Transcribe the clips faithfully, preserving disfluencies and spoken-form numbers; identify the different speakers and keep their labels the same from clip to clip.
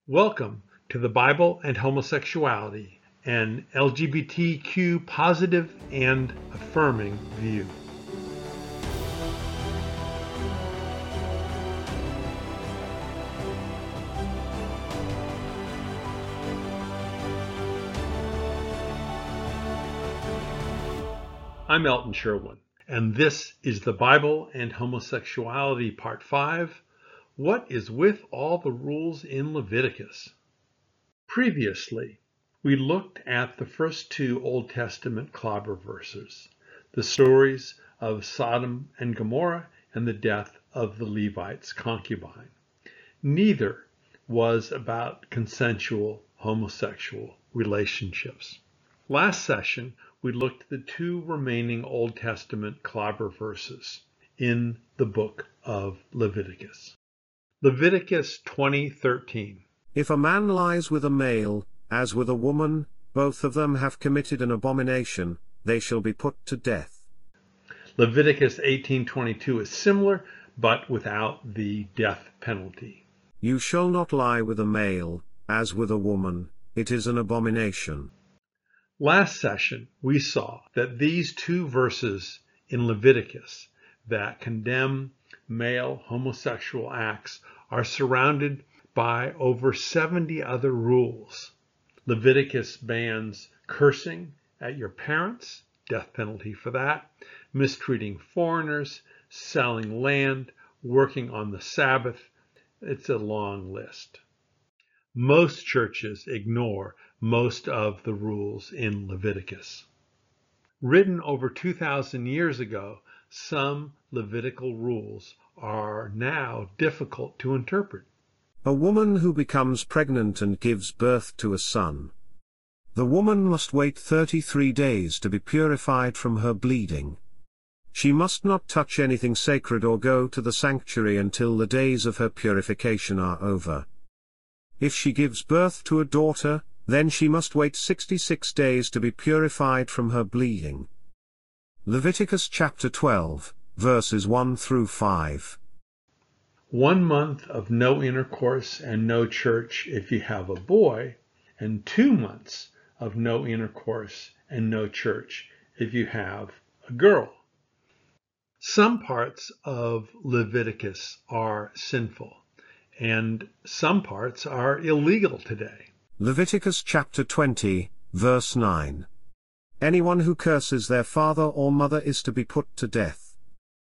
Speaker 1: Welcome to the Bible and Homosexuality, an L G B T Q positive and affirming view. I'm Elton Sherwin, and this is the Bible and Homosexuality Part five. What is with all the rules in Leviticus? Previously, we looked at the first two Old Testament clobber verses, the stories of Sodom and Gomorrah and the death of the Levite's concubine. Neither was about consensual homosexual relationships. Last session, we looked at the two remaining Old Testament clobber verses in the book of Leviticus. Leviticus twenty thirteen.
Speaker 2: If a man lies with a male, as with a woman, both of them have committed an abomination, they shall be put to death.
Speaker 1: Leviticus eighteen twenty-two is similar, but without the death penalty.
Speaker 2: You shall not lie with a male, as with a woman, it is an abomination.
Speaker 1: Last session, we saw that these two verses in Leviticus that condemn male homosexual acts are surrounded by over seventy other rules. Leviticus bans cursing at your parents, death penalty for that, mistreating foreigners, selling land, working on the Sabbath. It's a long list. Most churches ignore most of the rules in Leviticus. Written over two thousand years ago, some Levitical rules are now difficult to interpret.
Speaker 2: A woman who becomes pregnant and gives birth to a son. The woman must wait thirty-three days to be purified from her bleeding. She must not touch anything sacred or go to the sanctuary until the days of her purification are over. If she gives birth to a daughter, then she must wait sixty-six days to be purified from her bleeding. Leviticus chapter twelve, verses one through five.
Speaker 1: One month of no intercourse and no church if you have a boy, and two months of no intercourse and no church if you have a girl. Some parts of Leviticus are sinful, and some parts are illegal today.
Speaker 2: Leviticus chapter twenty, verse nine. Anyone who curses their father or mother is to be put to death.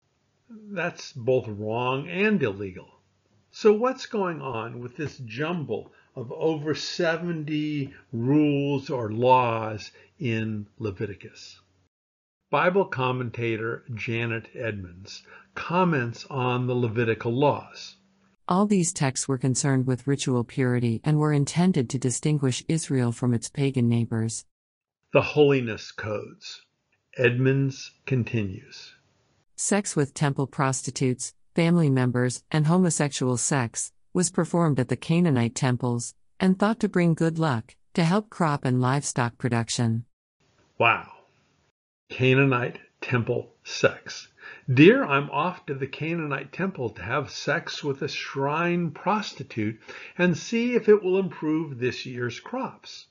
Speaker 1: That's both wrong and illegal. So what's going on with this jumble of over seventy rules or laws in Leviticus? Bible commentator Janet Edmonds comments on the Levitical laws.
Speaker 3: All these texts were concerned with ritual purity and were intended to distinguish Israel from its pagan neighbors.
Speaker 1: The holiness codes. Edmonds continues.
Speaker 3: Sex with temple prostitutes, family members, and homosexual sex was performed at the Canaanite temples and thought to bring good luck, to help crop and livestock production.
Speaker 1: Wow. Canaanite temple sex. Dear, I'm off to the Canaanite temple to have sex with a shrine prostitute and see if it will improve this year's crops.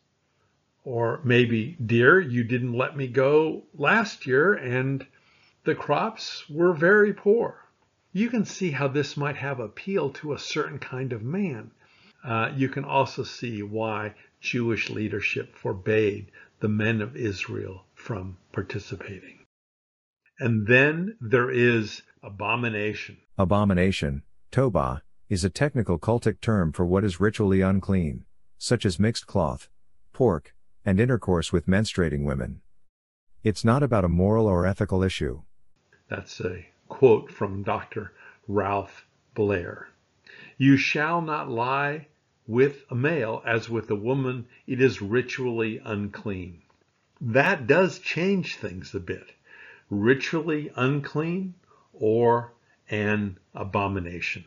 Speaker 1: Or maybe, dear, you didn't let me go last year and the crops were very poor. You can see how this might have appeal to a certain kind of man. Uh, you can also see why Jewish leadership forbade the men of Israel from participating. And then there is abomination.
Speaker 4: Abomination, tobah, is a technical cultic term for what is ritually unclean, such as mixed cloth, pork, and intercourse with menstruating women. It's not about a moral or ethical issue.
Speaker 1: That's a quote from Doctor Ralph Blair. You shall not lie with a male as with a woman, it is ritually unclean. That does change things a bit. Ritually unclean or an abomination.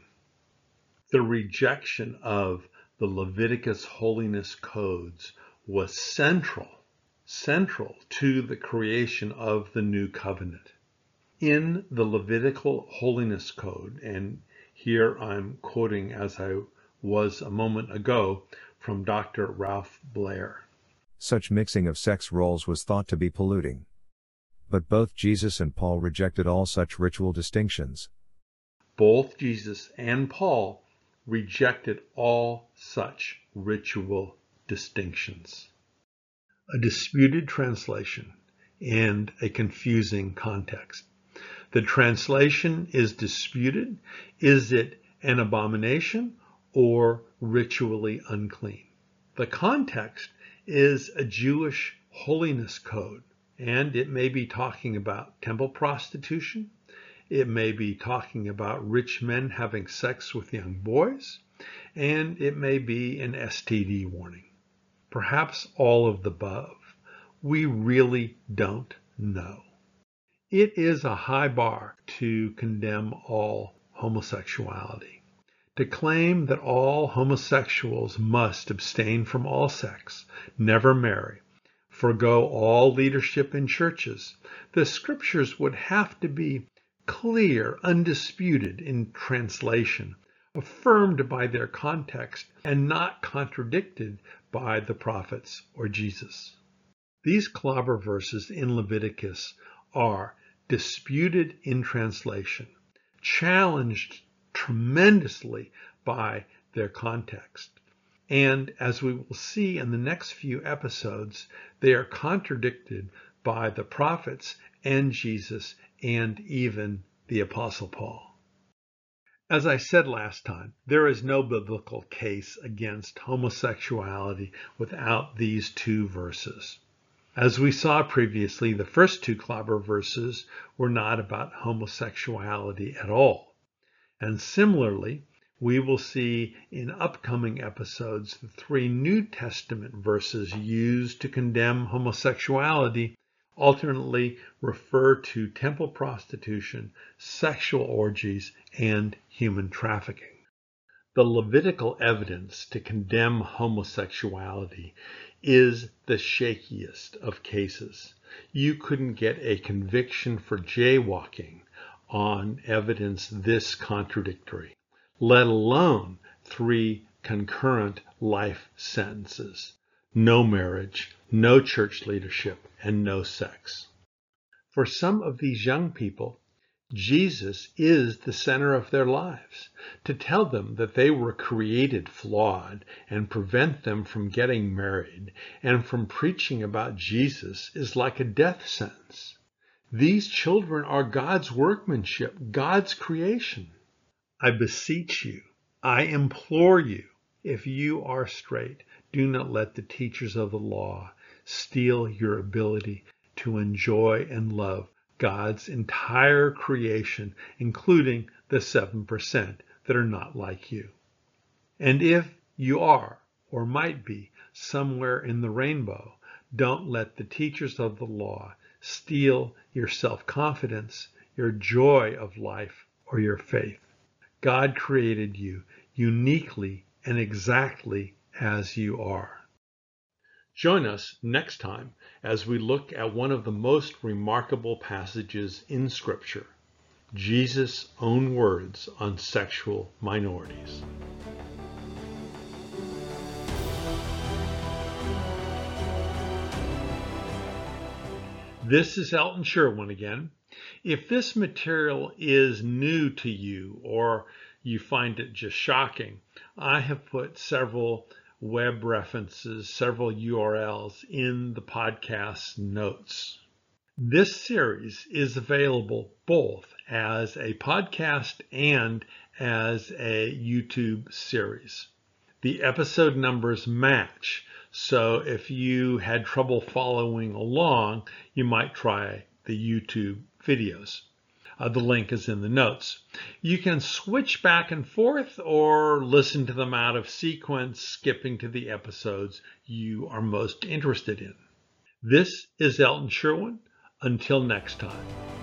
Speaker 1: The rejection of the Leviticus holiness codes was central, central to the creation of the new covenant. In the Levitical holiness code, and here I'm quoting as I was a moment ago from Doctor Ralph Blair.
Speaker 4: Such mixing of sex roles was thought to be polluting. But both Jesus and Paul rejected all such ritual distinctions.
Speaker 1: Both Jesus and Paul rejected all such ritual distinctions. A disputed translation and a confusing context. The translation is disputed. Is it an abomination or ritually unclean? The context is a Jewish holiness code, and it may be talking about temple prostitution. It may be talking about rich men having sex with young boys, and it may be an S T D warning. Perhaps all of the above. We really don't know. It is a high bar to condemn all homosexuality. To claim that all homosexuals must abstain from all sex, never marry, forgo all leadership in churches, the scriptures would have to be clear, undisputed in translation, affirmed by their context, and not contradicted by the prophets or Jesus. These clobber verses in Leviticus are disputed in translation, challenged tremendously by their context. And as we will see in the next few episodes, they are contradicted by the prophets and Jesus and even the Apostle Paul. As I said last time, there is no biblical case against homosexuality without these two verses. As we saw previously, the first two clobber verses were not about homosexuality at all. And similarly, we will see in upcoming episodes the three New Testament verses used to condemn homosexuality alternately refer to temple prostitution, sexual orgies, and human trafficking. The Levitical evidence to condemn homosexuality is the shakiest of cases. You couldn't get a conviction for jaywalking on evidence this contradictory, let alone three concurrent life sentences: no marriage, no church leadership, and no sex. For some of these young people, Jesus is the center of their lives. To tell them that they were created flawed and prevent them from getting married and from preaching about Jesus is like a death sentence. These children are God's workmanship, God's creation. I beseech you, I implore you, if you are straight, do not let the teachers of the law steal your ability to enjoy and love God's entire creation, including the seven percent that are not like you. And if you are, or might be, somewhere in the rainbow, don't let the teachers of the law steal your self-confidence, your joy of life, or your faith. God created you uniquely and exactly as you are. Join us next time as we look at one of the most remarkable passages in Scripture, Jesus' own words on sexual minorities. This is Elton Sherwin again. If this material is new to you or you find it just shocking, I have put several web references, several U R Ls in the podcast notes. This series is available both as a podcast and as a YouTube series. The episode numbers match, so if you had trouble following along, you might try the YouTube videos. Uh, the link is in the notes. You can switch back and forth or listen to them out of sequence, skipping to the episodes you are most interested in. This is Elton Sherwin. Until next time.